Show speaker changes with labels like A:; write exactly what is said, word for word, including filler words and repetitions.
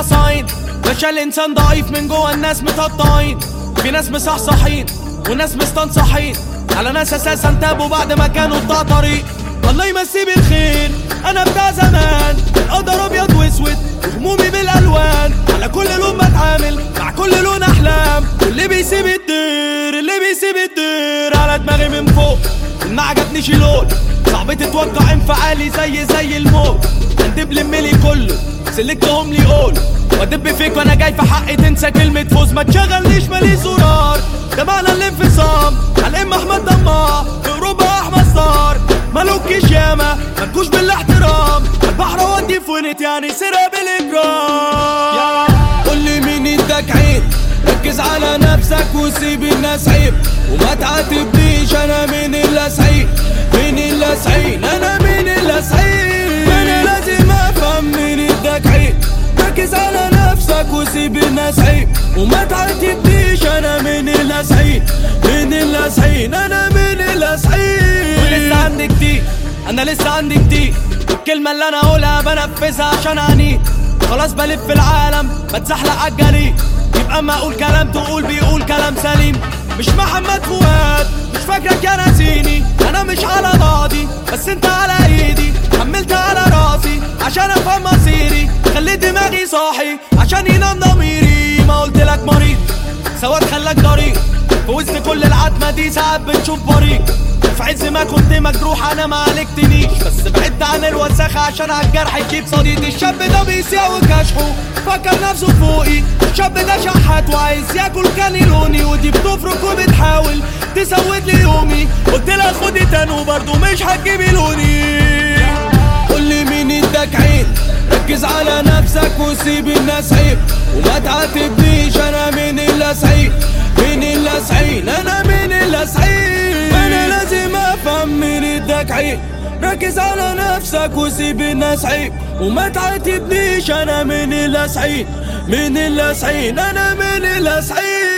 A: عصاين باشا الانسان ضعيف من جوه الناس متقطعين. في ناس مصحصحين وناس مستنصحين على ناس اساسا تابوا بعد ما كانوا بتاع طريق. الله يمسيه بالخير انا بتاع زمان القدر ابيض واسود وهمومي بالالوان. على كل لون بتعامل مع كل لون احلام. اللي بيسيب الدير اللي بيسيب الدير على دماغي من فوق ما عجبنيش لون. صعب تتوقع انفعالي زي زي الموت. هندب لملي كله سلكتهم لي قول وادب فيك وانا جاي في حقي تنسى كلمة فوز. ما تشغلنيش مالي زرار ده معنى الانفصام. على ام احمد دمار في اوروبا احمد صار مالوكيش ياما مالكوش بالاحترام. البحر ودي فونت يعني سرقة بالاجرام. قولي مين اداك عين ركز على نفسك وسيب الناس عيب وما تعاتبنيش. انا مين اللي اسعين مين اللي اسعين انا مين اللي اسعين. انا لازم افهم مين اداك عين ركز على نفسك وسيب الناس عيب وما تعاتبنيش. انا مين اللي اسعين مين اللي اسعين انا مين اللي اسعين. ولسه عندي كتير انا لسه عندي كتير. الكلمة اللي انا اقولها بنفذها عشان عنيد. خلاص بلف العالم بتزحلق عالجريد. يبقى اما اقول كلام تقول بيقول كلام سليم. مش محمد فؤاد مش فاكرك يا ناسيني. انا مش على بعضي بس انت على ايدي. حملت على راسي عشان افهم مصيري. خليت دماغي صاحي عشان ينام ضميري. ما قلت لك مريض سواد خلاك ضريق. في وسط كل العتمة دي ساعات بنشوف بريق. في عز ما كنت مجروح انا ما عالجتنيش بس بعدت عن الوساخة عشان عالجرح يجيب صديد. الشاب ده بيسيع وكشحه فكر نفسه فوقي. الشاب ده شحات وعايز ياكل كانيلوني ودي بتفرك وبتحاول تسود لي يومي. قلت لها خدي تاني وبرضه مش هتجيبي لوني. قولي مين اداك عين ركز على نفسك وسيب الناس عيب وما تعاتبنيش. انا مين اللي اسعين مين اللي اسعين انا مين اللي اسعين. انا لازم افهم مين اداك عين ركز على نفسك وسيب الناس عيب وما تعاتبنيش. انا مين اللي اسعين مين اللي اسعين انا مين اللي اسعين.